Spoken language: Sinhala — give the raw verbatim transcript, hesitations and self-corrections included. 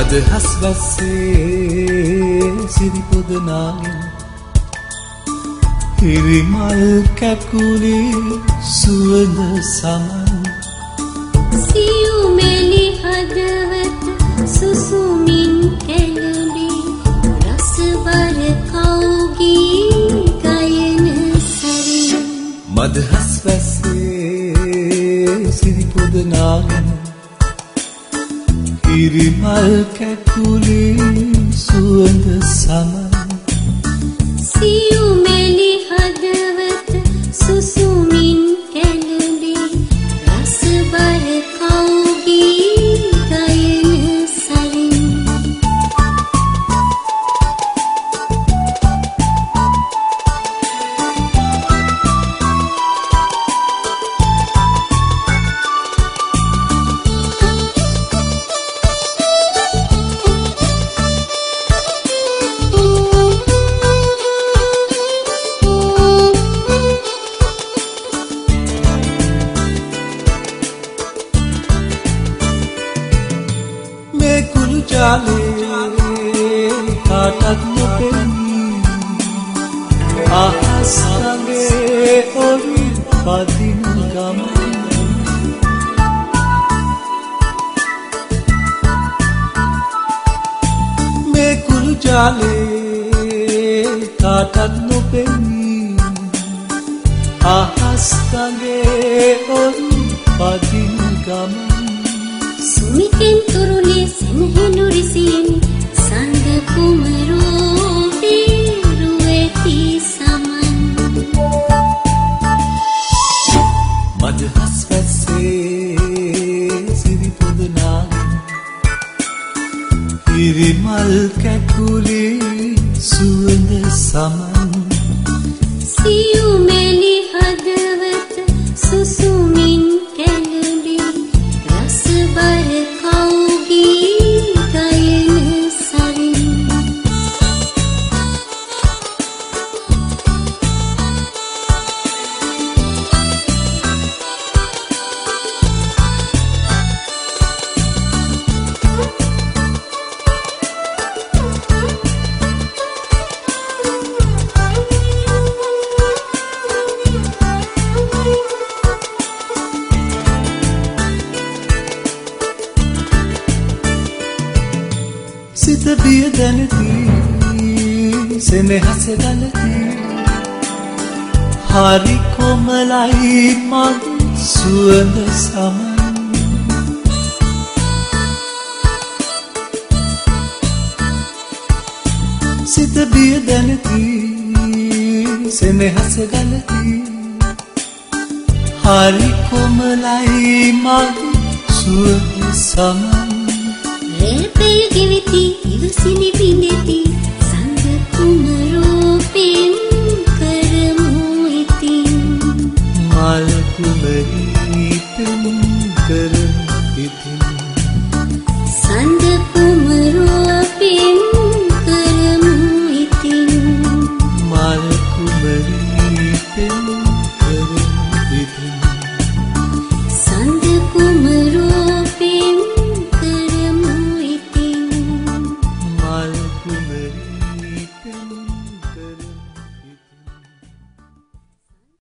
මදහස් වැස්සේ සිරිපොද නාගෙන හිරිමල් කැකුලේ සුවඳ සමන් සියුමෙලි හදවත සුසුමින් කැළඹී රසබර කවුගී ගයන සරින් මදහස් වැස්සේ සිරිපොද නාගෙන හිරිමල් කැකුලේ සුවඳ සමන් සියුමෙලි හදවත සුසුමින් කැළඹී රසබර කවුගී ගයන සරින් කාටත් නොපෙනී අහස් ළඟේ ඔවි පදින ගමන මේ කුළු ජාලේ කාටත් නොපෙනී අහස් ළඟේ ඔවි පදින ගමන සුමිතෙන් තුරුලේ සෙනෙහෙනු රිසියෙන් සඳ කුමරෝ බේරුවෙහි සමන් මදහස් වැස්සේ සිරිපොද නාගෙන හිරිමල් කැකුලේ සුවඳ සමන් සියුමෙලි හදවත සුසුමින් කැළඹී රසබර කවුගී ගයන සරින් සිත බිය දැනති සෙනෙහස ගලති හරි කොමලයි මගේ සුවඳ සමන් සිත බිය දැනති සෙනෙහස ගලති හරි කොමලයි මගේ සුවඳ සමන් රේපේ ගෙවිති ඉවසිලි බිඳෙති සඳ කුමරෝ පෙම්